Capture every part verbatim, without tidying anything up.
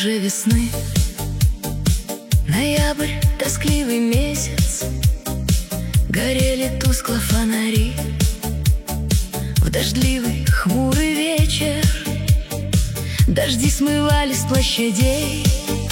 уже весны. Ноябрь, тоскливый месяц, горели тускло фонари. В дождливый, хмурый вечер дожди смывали с площадей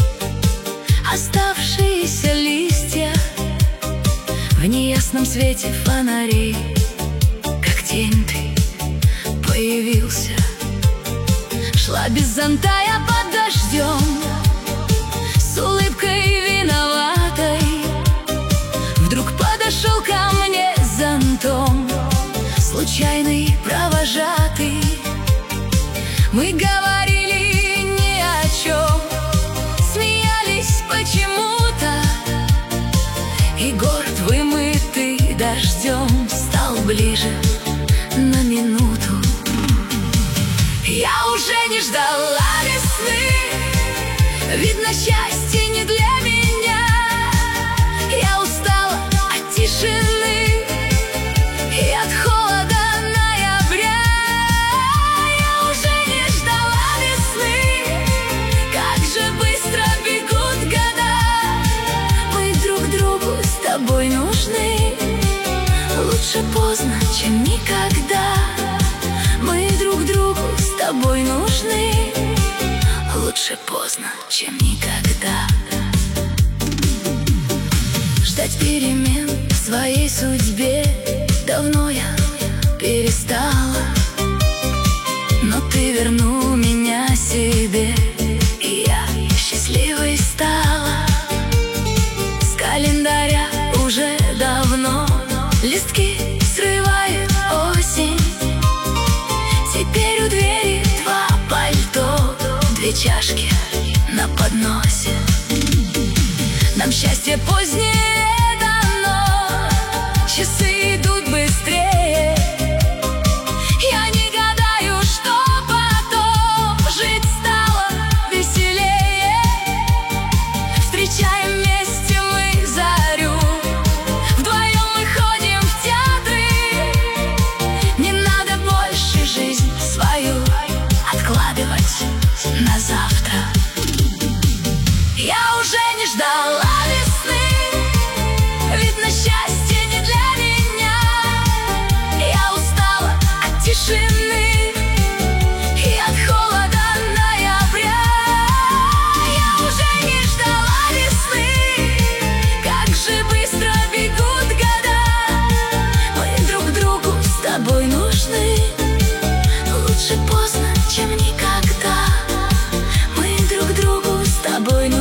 оставшиеся листья в неясном свете фонарей. Как тень ты появился, шла без зонта я под дождем, с улыбкой виноватой. Вдруг подошел ко мне с зонтом случайный провожатый. Мы говорили ни о чем, смеялись почему-то, и город, вымытый дождем, стал ближе на минуту. Я уже не ждала весны, видно, счастье не для меня. Я устала от тишины и от холода ноября. Я уже не ждала весны, как же быстро бегут года. Мы друг другу с тобой нужны, лучше поздно, чем никогда. Мы друг другу с тобой нужны, лучше поздно, чем никогда. Ждать перемен в своей судьбе давно я перестала, но ты вернул меня себе, и я счастливой стала. С календаря уже давно листки срывает осень. Теперь у двери два пальто, две чашки на подносе. Нам счастье позднее дано, часы идут быстрее. Я не гадаю, что потом, жить стало веселее. Встречаем вместе мы зарю, вдвоем мы ходим в театры. Не надо больше жизнь свою откладывать на завтра. Я уже не ждала весны, видно, счастье не для меня. Я устала от тишины и от холода ноября. Я уже не ждала весны, как же быстро бегут года. Мы друг другу с тобой нужны, лучше поздно, чем никогда. Мы друг другу с тобой